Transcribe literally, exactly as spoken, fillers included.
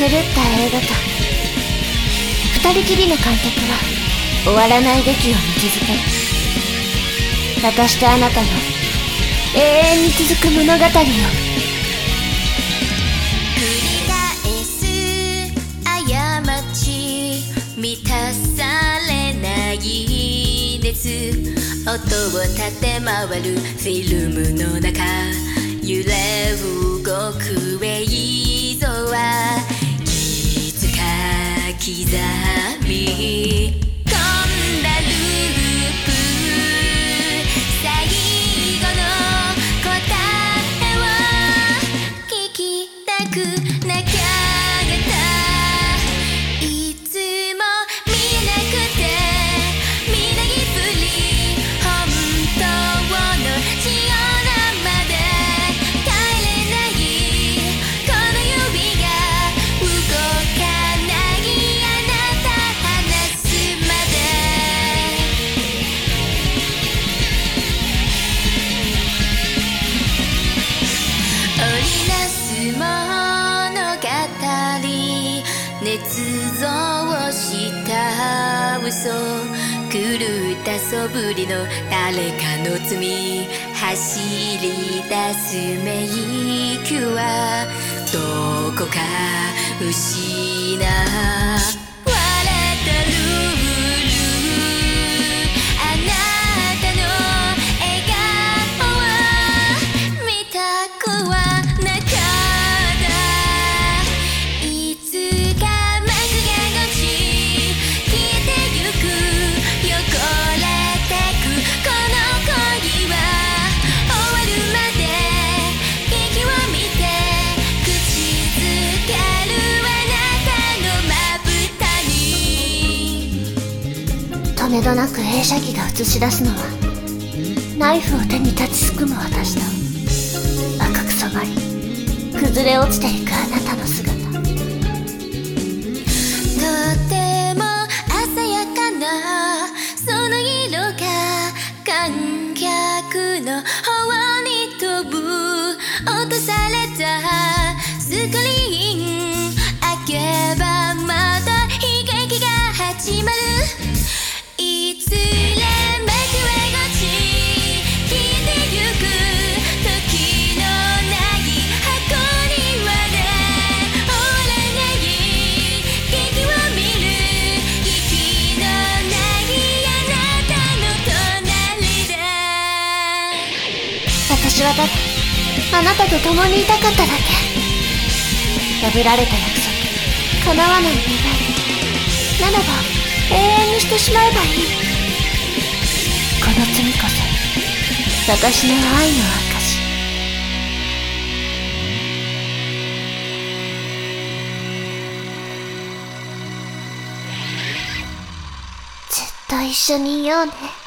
った映画と二人きりの観客は終わらない劇を見続ける。私とあなたの永遠に続く物語を。 満たされない熱、音を立て回るフィルムの中、揺れ動く映像はいつか刻み込んだループ、最後の答えを聞きたくなきゃ捏造した嘘、狂ったそぶりの誰かの罪、走り出すメイクはどこか失うとめどなく映写機が映し出すのは、ナイフを手に立ちすくむ私と赤く染まり崩れ落ちていくあなたの姿。 とても鮮やかなその色が観客の方に飛ぶ、落とされたスクリーン開けばまた悲劇が始まる。いつれ幕へがち消えてゆく時のない箱庭で終わらない劇を見る、息のないあなたの隣で。 私はただあなたと共にいたかっただけ。破られた約束、叶わない願いならば永遠にしてしまえばいい。この罪こそ私の愛の証。ずっと一緒にいようね。